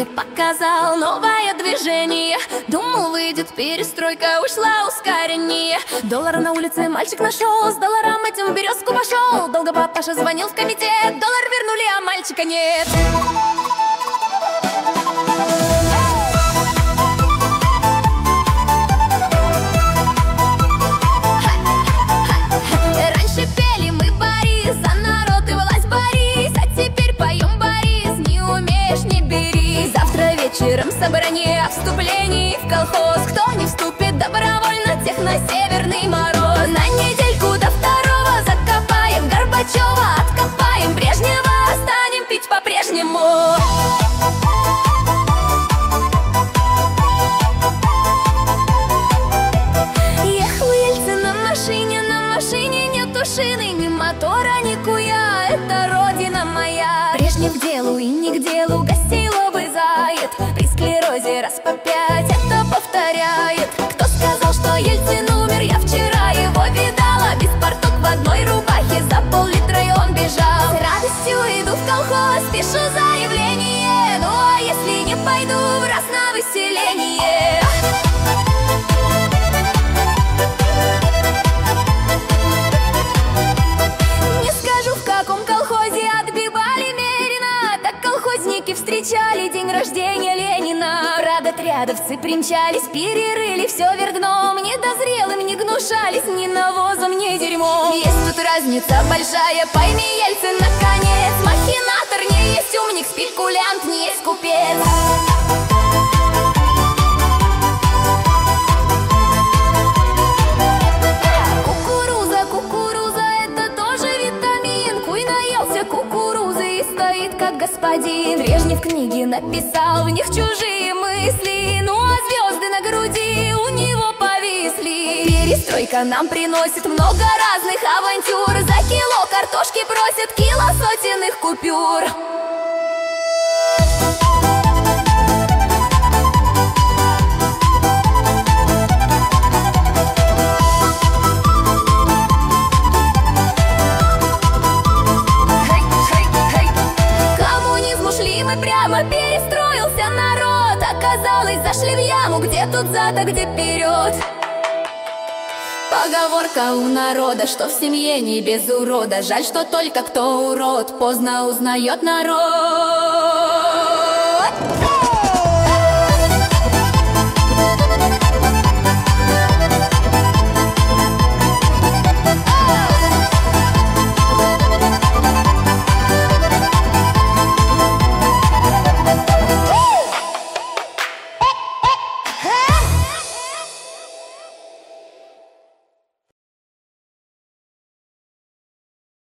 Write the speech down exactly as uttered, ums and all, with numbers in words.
Мне показал новое движение. Думал, выйдет перестройка, ушла ускорение. Доллар на улице мальчик нашел, с долларом этим в березку пошел. Долго папаша звонил в комитет, доллар вернули, а мальчика нет. Раньше пели мы Борис, за народ и власть Борис, а теперь поем Борис, не умеешь, не бери. Завтра вечером собрание о вступлении в колхоз. Кто не вступит добровольно, тех на северный мороз. На недельку до второго закопаем Горбачева, откопаем Брежнева, станем пить по-прежнему. Ехал Ельцин на машине, на машине нету шины, ни мотора, ни куя, это родина моя. Брежнев к делу и не к делу, гостей лобызает, при склерозе раз по пять это повторяет. Кто сказал, что Ельцин умер, я вчера его видала, без порток в одной рубахе, за пол-литра и он бежал. С радостью иду в колхоз, пишу заявление, ну а если не пойду, в раз на выселение. Не скажу, в каком колхозе отбивали Мерина, так колхозники встречали день рождения Ленина. Радотрядовцы примчались, перерыли все вверх дном, недозрелым не гнушались ни навозом, ни дерьмом. Есть тут разница большая, пойми, Ельцин, наконец. Махинатор не есть умник, спекулянт не есть купец. Кукуруза, кукуруза, это тоже витамин. Куй наелся кукурузы и стоит как господин. Брежнев книги написал, в них чужие мысли, ну а звезды на груди у него повисли. Перестройка нам приносит много разных авантюр. За кило картошки просят кило сотенных купюр. Прямо перестроился народ. Оказалось, зашли в яму, где тут зад, а где вперед. Поговорка у народа, что в семье не без урода. Жаль, что только кто урод, поздно узнает народ.